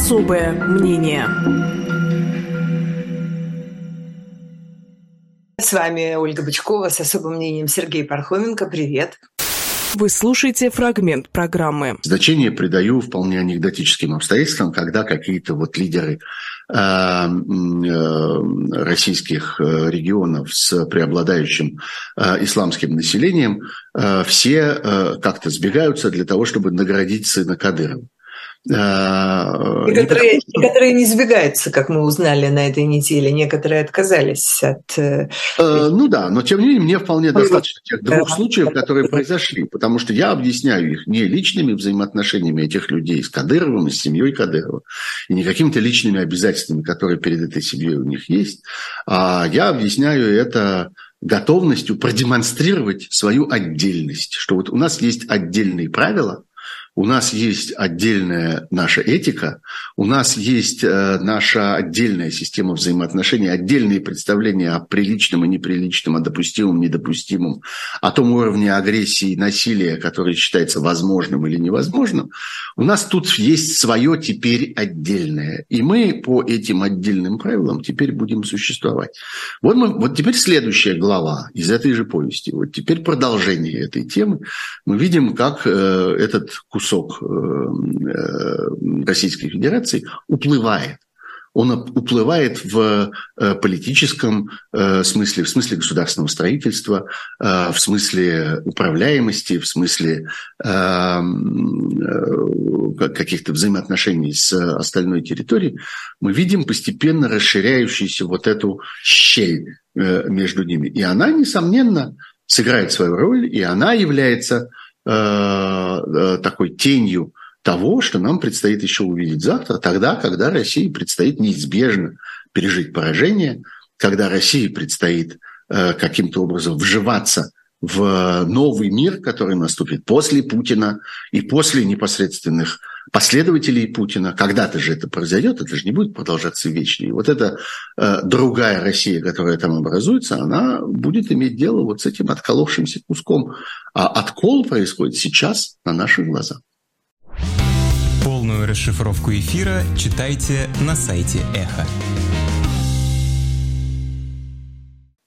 Особое мнение. С вами Ольга Бычкова с особым мнением Сергей Пархоменко. Привет. Вы слушаете фрагмент программы. Значение придаю вполне анекдотическим обстоятельствам, когда какие-то лидеры российских регионов с преобладающим исламским населением все как-то сбегаются для того, чтобы наградить сына Кадырова. Некоторые не сбегаются, как мы узнали на этой неделе. Некоторые отказались от... но тем не менее мне вполне достаточно тех двух случаев, которые произошли, потому что я объясняю их не личными взаимоотношениями этих людей с Кадыровым и с семьей Кадырова, и не какими-то личными обязательствами, которые перед этой семьей у них есть, а я объясняю это готовностью продемонстрировать свою отдельность, что у нас есть отдельные правила, у нас есть отдельная наша этика, у нас есть наша отдельная система взаимоотношений, отдельные представления о приличном и неприличном, о допустимом и недопустимом, о том уровне агрессии и насилия, который считается возможным или невозможным. У нас тут есть свое теперь отдельное. И мы по этим отдельным правилам теперь будем существовать. Вот теперь следующая глава из этой же повести. Вот теперь продолжение этой темы. Мы видим, как этот кусок Российской Федерации уплывает. Он уплывает в политическом смысле, в смысле государственного строительства, в смысле управляемости, в смысле каких-то взаимоотношений с остальной территорией. Мы видим постепенно расширяющуюся вот эту щель между ними. И она, несомненно, сыграет свою роль, и она является такой тенью того, что нам предстоит еще увидеть завтра, тогда, когда России предстоит неизбежно пережить поражение, когда России предстоит каким-то образом вживаться в новый мир, который наступит после Путина и после непосредственных последователей Путина. Когда-то же это произойдет, это же не будет продолжаться вечно. И вот эта другая Россия, которая там образуется, она будет иметь дело вот с этим отколовшимся куском. А откол происходит сейчас на наших глазах. Полную расшифровку эфира читайте на сайте Эхо.